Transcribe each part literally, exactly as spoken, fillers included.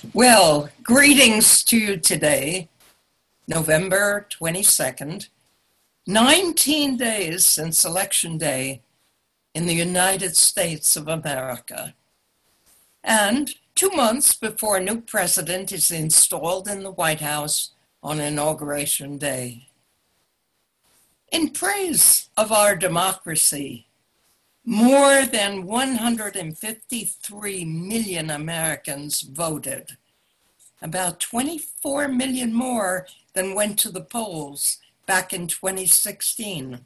Well, greetings to you today, November twenty-second, nineteen days since Election Day in the United States of America, and two months before a new president is installed in the White House on Inauguration Day. In praise of our democracy, more than one hundred fifty-three million Americans voted, about twenty-four million more than went to the polls back in twenty sixteen.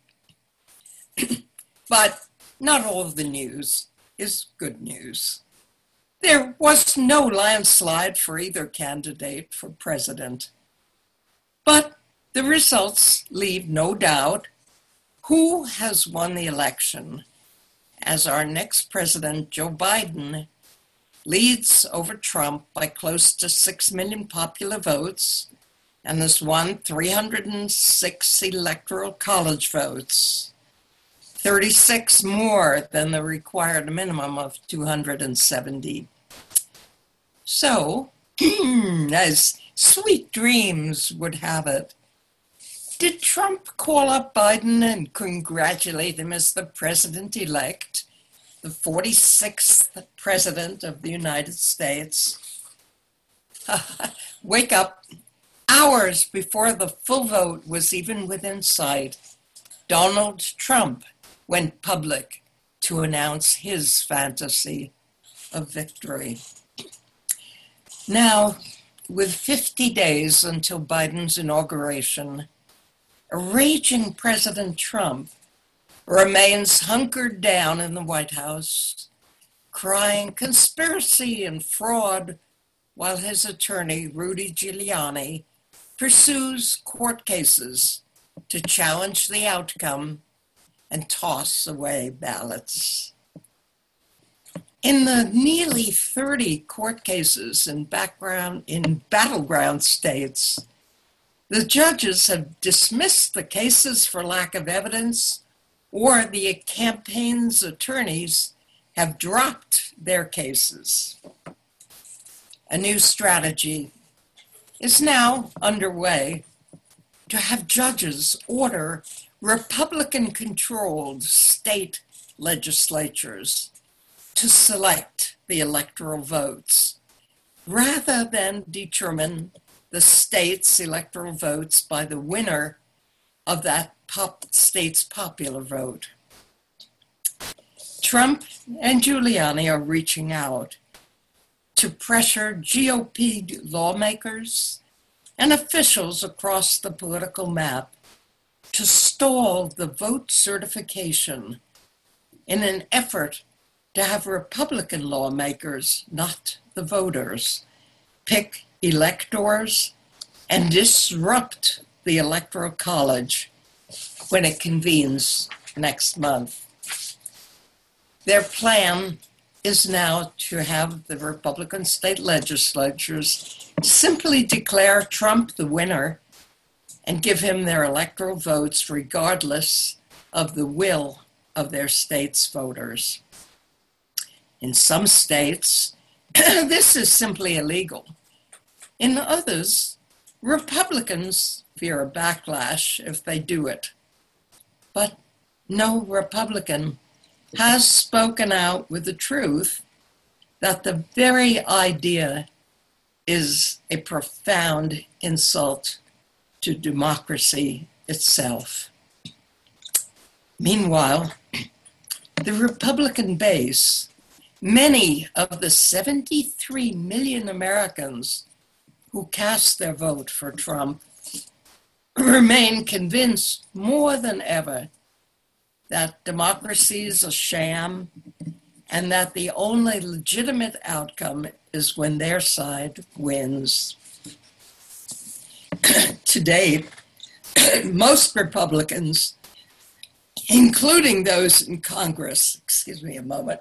But not all of the news is good news. There was no landslide for either candidate for president, but the results leave no doubt who has won the election, as our next president, Joe Biden, leads over Trump by close to six million popular votes and has won three hundred six electoral college votes, thirty-six more than the required minimum of two hundred seventy. So, as Sweet Dreams would have it, did Trump call up Biden and congratulate him as the president-elect, the forty-sixth president of the United States? Wake up. Hours before the full vote was even within sight, Donald Trump went public to announce his fantasy of victory. Now, with fifty days until Biden's inauguration, a raging President Trump remains hunkered down in the White House, crying conspiracy and fraud, while his attorney, Rudy Giuliani, pursues court cases to challenge the outcome and toss away ballots. In the nearly thirty court cases in background in battleground states, the judges have dismissed the cases for lack of evidence, or the campaign's attorneys have dropped their cases. A new strategy is now underway to have judges order Republican-controlled state legislatures to select the electoral votes, rather than determine the state's electoral votes by the winner of that pop state's popular vote. Trump and Giuliani are reaching out to pressure G O P lawmakers and officials across the political map to stall the vote certification in an effort to have Republican lawmakers, not the voters, pick electors and disrupt the Electoral College when it convenes next month. Their plan is now to have the Republican state legislatures simply declare Trump the winner and give him their electoral votes regardless of the will of their state's voters. In some states, this is simply illegal. In others, Republicans fear a backlash if they do it. But no Republican has spoken out with the truth that the very idea is a profound insult to democracy itself. Meanwhile, the Republican base, many of the seventy-three million Americans who cast their vote for Trump, remain convinced more than ever that democracy is a sham and that the only legitimate outcome is when their side wins. To date, most Republicans, including those in Congress, excuse me a moment,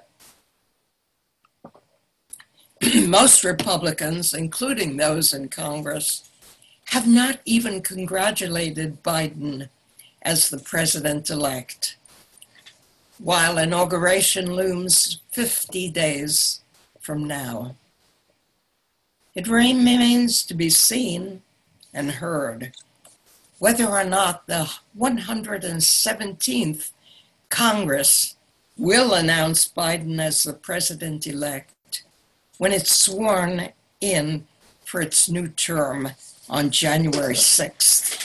most Republicans, including those in Congress, have not even congratulated Biden as the president-elect, while inauguration looms fifty days from now. It remains to be seen and heard whether or not the one hundred seventeenth Congress will announce Biden as the president-elect when it's sworn in for its new term on January sixth.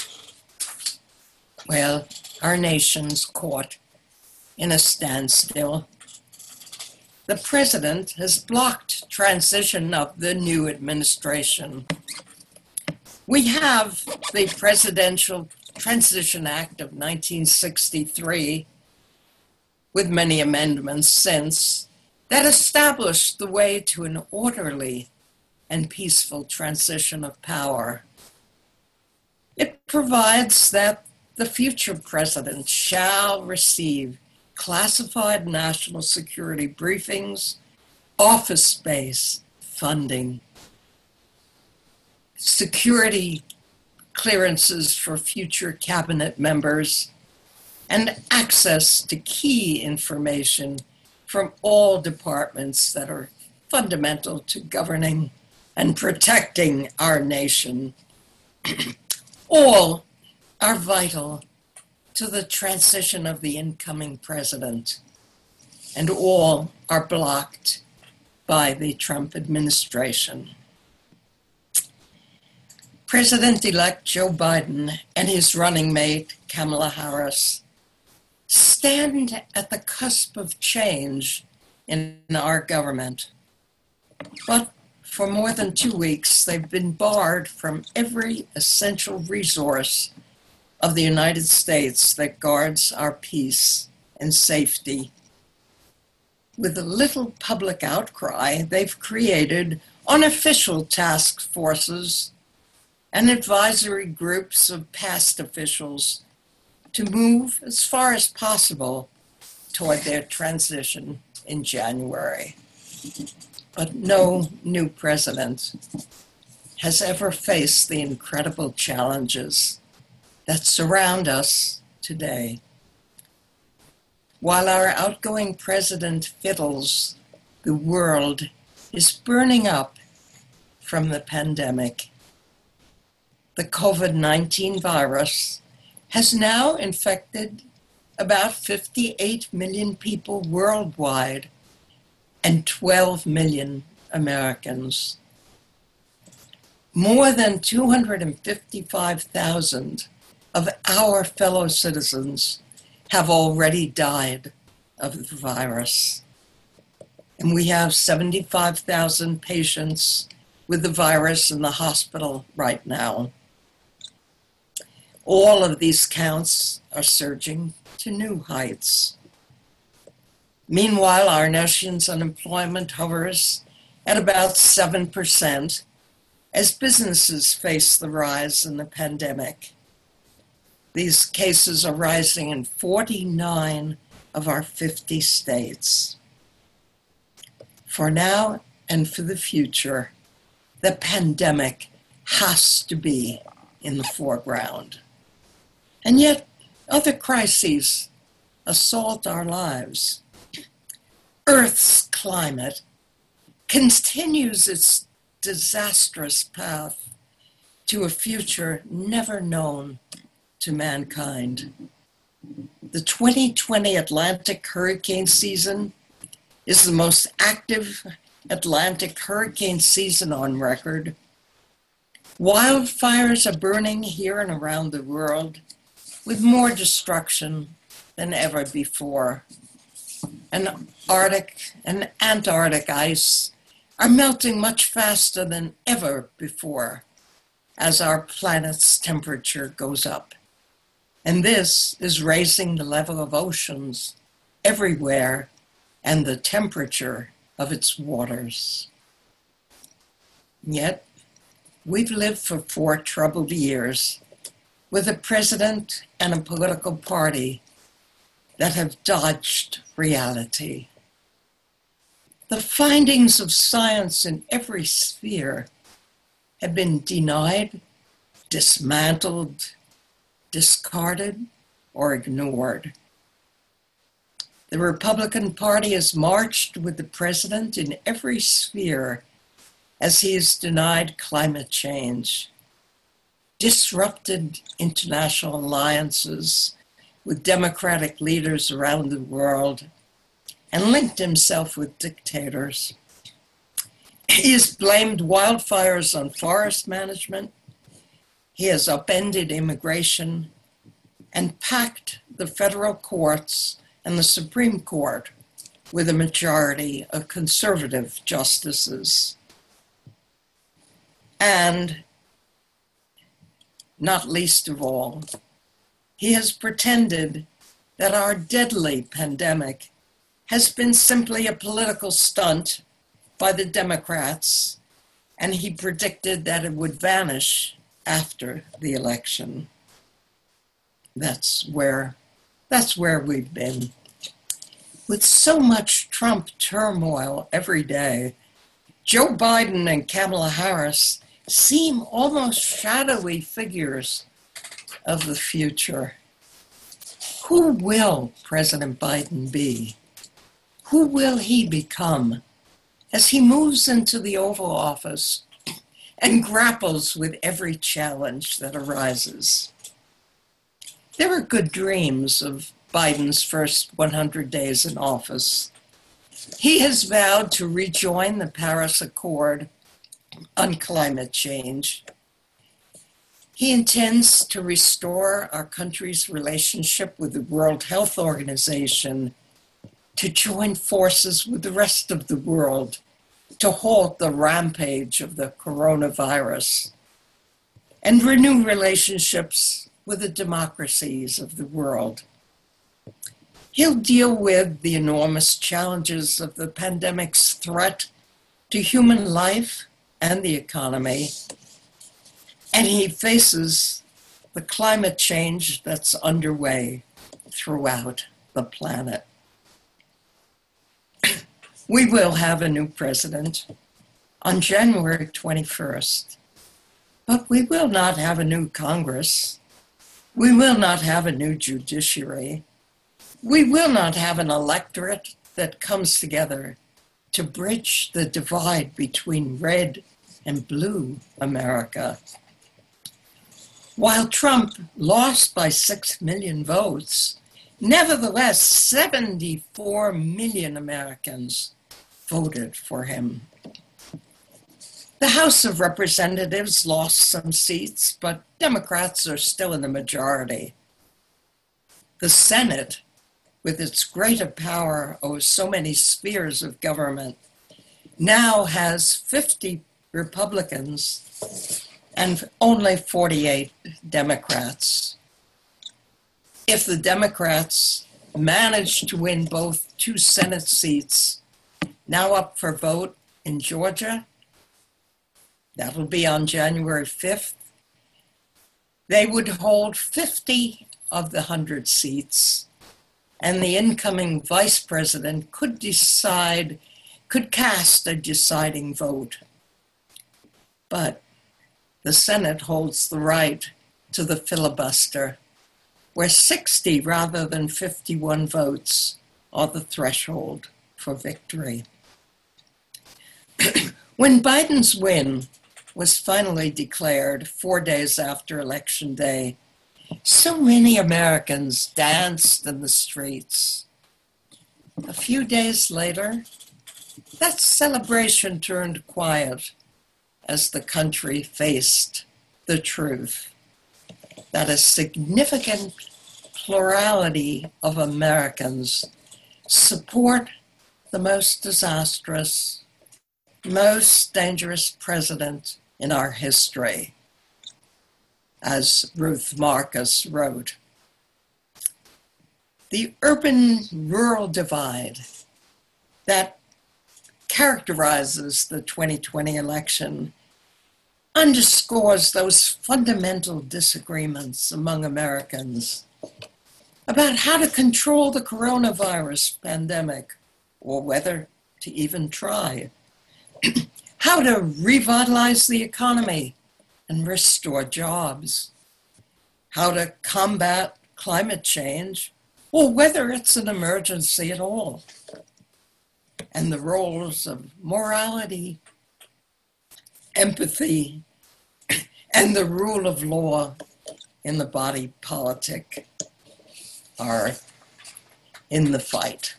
Well, our nation's caught in a standstill. The president has blocked transition of the new administration. We have the Presidential Transition Act of nineteen sixty-three, with many amendments since, that established the way to an orderly and peaceful transition of power. It provides that the future president shall receive classified national security briefings, office space, funding, security clearances for future cabinet members, and access to key information from all departments that are fundamental to governing and protecting our nation. All are vital to the transition of the incoming president, and all are blocked by the Trump administration. President-elect Joe Biden and his running mate, Kamala Harris, stand at the cusp of change in our government. But for more than two weeks, they've been barred from every essential resource of the United States that guards our peace and safety. With a little public outcry, they've created unofficial task forces and advisory groups of past officials to move as far as possible toward their transition in January. But no new president has ever faced the incredible challenges that surround us today. While our outgoing president fiddles, the world is burning up from the pandemic. The COVID nineteen virus has now infected about fifty-eight million people worldwide and twelve million Americans. More than two hundred fifty-five thousand of our fellow citizens have already died of the virus. And we have seventy-five thousand patients with the virus in the hospital right now. All of these counts are surging to new heights. Meanwhile, our nation's unemployment hovers at about seven percent as businesses face the rise in the pandemic. These cases are rising in forty-nine of our fifty states. For now and for the future, the pandemic has to be in the foreground. And yet, other crises assault our lives. Earth's climate continues its disastrous path to a future never known to mankind. The twenty twenty Atlantic hurricane season is the most active Atlantic hurricane season on record. Wildfires are burning here and around the world with more destruction than ever before. And Arctic and Antarctic ice are melting much faster than ever before as our planet's temperature goes up. And this is raising the level of oceans everywhere and the temperature of its waters. Yet, we've lived for four troubled years with a president and a political party that have dodged reality. The findings of science in every sphere have been denied, dismantled, discarded, or ignored. The Republican Party has marched with the president in every sphere as he has denied climate change, disrupted international alliances with democratic leaders around the world, and linked himself with dictators. He has blamed wildfires on forest management. He has upended immigration and packed the federal courts and the Supreme Court with a majority of conservative justices. And not least of all, he has pretended that our deadly pandemic has been simply a political stunt by the Democrats, and he predicted that it would vanish after the election. That's where, that's where we've been. With so much Trump turmoil every day, Joe Biden and Kamala Harris seem almost shadowy figures of the future. Who will President Biden be? Who will he become as he moves into the Oval Office and grapples with every challenge that arises? There are good dreams of Biden's first one hundred days in office. He has vowed to rejoin the Paris Accord on climate change. He intends to restore our country's relationship with the World Health Organization, to join forces with the rest of the world to halt the rampage of the coronavirus, and renew relationships with the democracies of the world. He'll deal with the enormous challenges of the pandemic's threat to human life and the economy, and he faces the climate change that's underway throughout the planet. We will have a new president on January twenty-first, but we will not have a new Congress. We will not have a new judiciary. We will not have an electorate that comes together to bridge the divide between red and blue America. While Trump lost by six million votes, nevertheless, seventy-four million Americans voted for him. The House of Representatives lost some seats, but Democrats are still in the majority. The Senate, with its greater power over so many spheres of government, now has fifty Republicans and only forty-eight Democrats. If the Democrats manage to win both two Senate seats, now up for vote in Georgia, that'll be on January fifth, they would hold fifty of the one hundred seats, and the incoming vice president could decide, could cast a deciding vote. But the Senate holds the right to the filibuster, where sixty rather than fifty-one votes are the threshold for victory. When Biden's win was finally declared four days after Election Day, so many Americans danced in the streets. A few days later, that celebration turned quiet as the country faced the truth that a significant plurality of Americans support the most disastrous, most dangerous president in our history, as Ruth Marcus wrote. The urban-rural divide that characterizes the twenty twenty election underscores those fundamental disagreements among Americans about how to control the coronavirus pandemic, or whether to even try, how to revitalize the economy and restore jobs, how to combat climate change, or whether it's an emergency at all, and the roles of morality empathy, and the rule of law in the body politic are in the fight.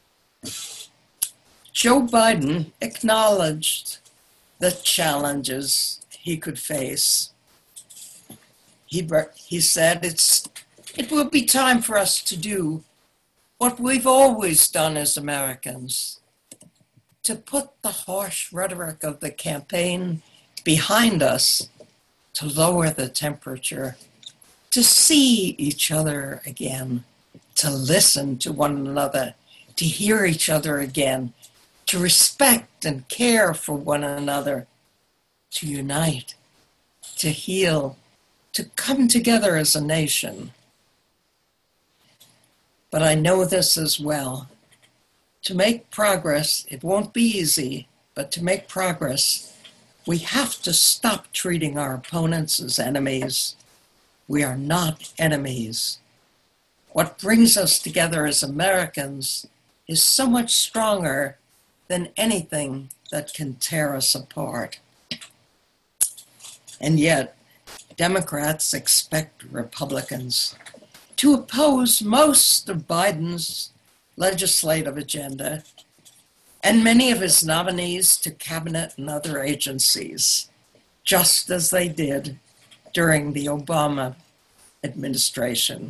Joe Biden acknowledged the challenges he could face. He, he said, it's, it will be time for us to do what we've always done as Americans, to put the harsh rhetoric of the campaign behind us, to lower the temperature, to see each other again, to listen to one another, to hear each other again, to respect and care for one another, to unite, to heal, to come together as a nation. But I know this as well. To make progress, it won't be easy, but to make progress, we have to stop treating our opponents as enemies. We are not enemies. What brings us together as Americans is so much stronger than anything that can tear us apart. And yet, Democrats expect Republicans to oppose most of Biden's legislative agenda and many of his nominees to cabinet and other agencies, just as they did during the Obama administration.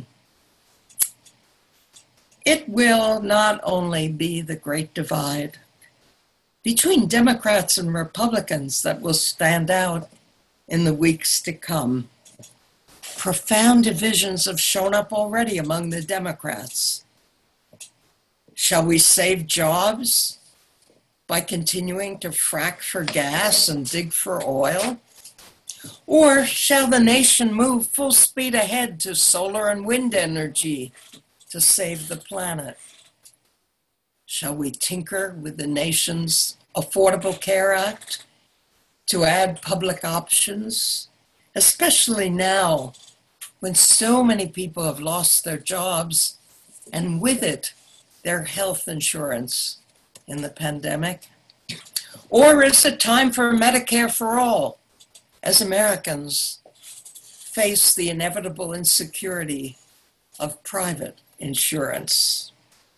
It will not only be the great divide between Democrats and Republicans that will stand out in the weeks to come. Profound divisions have shown up already among the Democrats. Shall we save jobs by continuing to frack for gas and dig for oil? Or shall the nation move full speed ahead to solar and wind energy to save the planet? Shall we tinker with the nation's Affordable Care Act to add public options, especially now when so many people have lost their jobs and with it, their health insurance in the pandemic? Or is it time for Medicare for all as Americans face the inevitable insecurity of private insurance?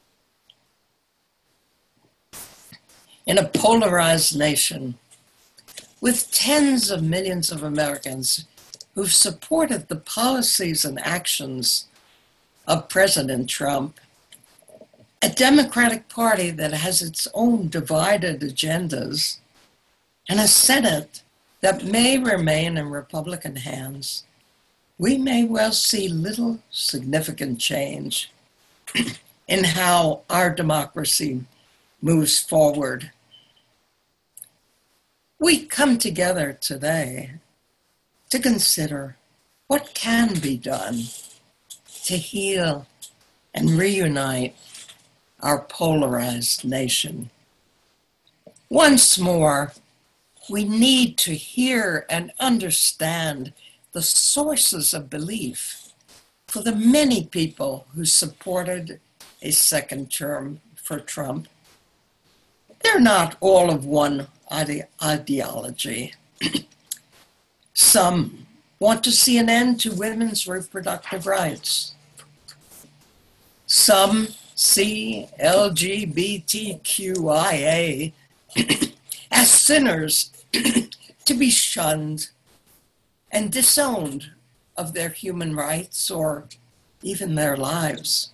In a polarized nation, with tens of millions of Americans who've supported the policies and actions of President Trump, a Democratic Party that has its own divided agendas, and a Senate that may remain in Republican hands, we may well see little significant change in how our democracy moves forward. We come together today to consider what can be done to heal and reunite our polarized nation. Once more, we need to hear and understand the sources of belief for the many people who supported a second term for Trump. They're not all of one ide- ideology. Some want to see an end to women's reproductive rights. Some see L G B T Q I A as sinners to be shunned and disowned of their human rights or even their lives.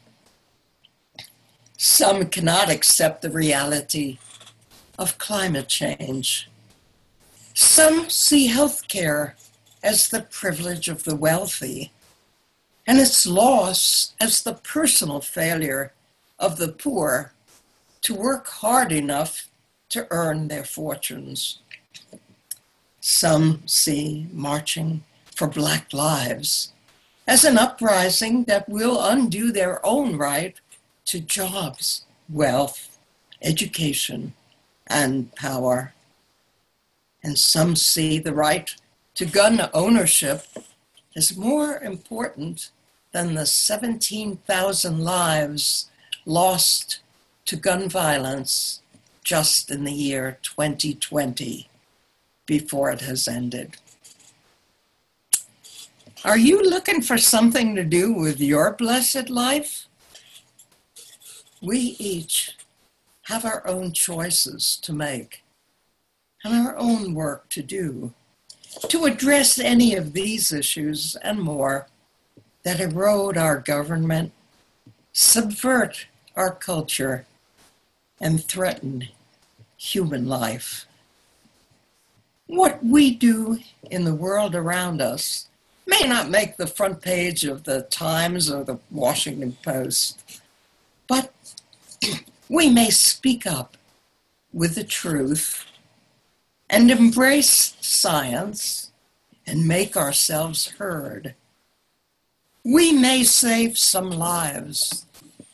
Some cannot accept the reality of climate change. Some see healthcare as the privilege of the wealthy, and its loss as the personal failure of the poor to work hard enough to earn their fortunes. Some see marching for Black lives as an uprising that will undo their own right to jobs, wealth, education, and power. And some see the right to gun ownership as more important than the seventeen thousand lives lost to gun violence just in the year twenty twenty. before it has ended. Are you looking for something to do with your blessed life? We each have our own choices to make and our own work to do to address any of these issues and more that erode our government, subvert our culture, and threaten human life. What we do in the world around us may not make the front page of the Times or the Washington Post, but we may speak up with the truth and embrace science and make ourselves heard. We may save some lives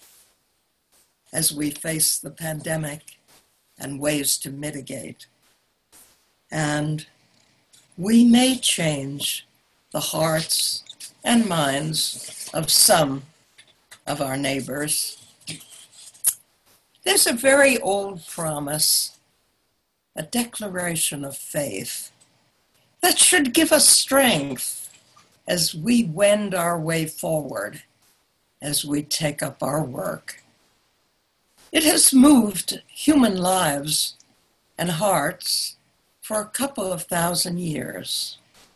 as we face the pandemic and ways to mitigate. And we may change the hearts and minds of some of our neighbors. There's a very old promise, a declaration of faith that should give us strength as we wend our way forward, as we take up our work. It has moved human lives and hearts for a couple of thousand years.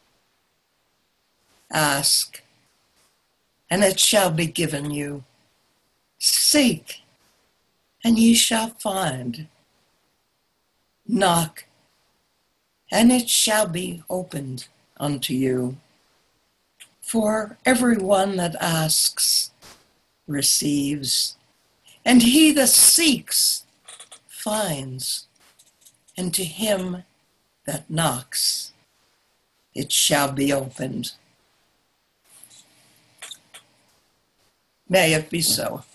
Ask, and it shall be given you. Seek, and ye shall find. Knock, and it shall be opened unto you. For everyone that asks receives, and he that seeks finds, and to him that knocks it shall be opened. May it be so.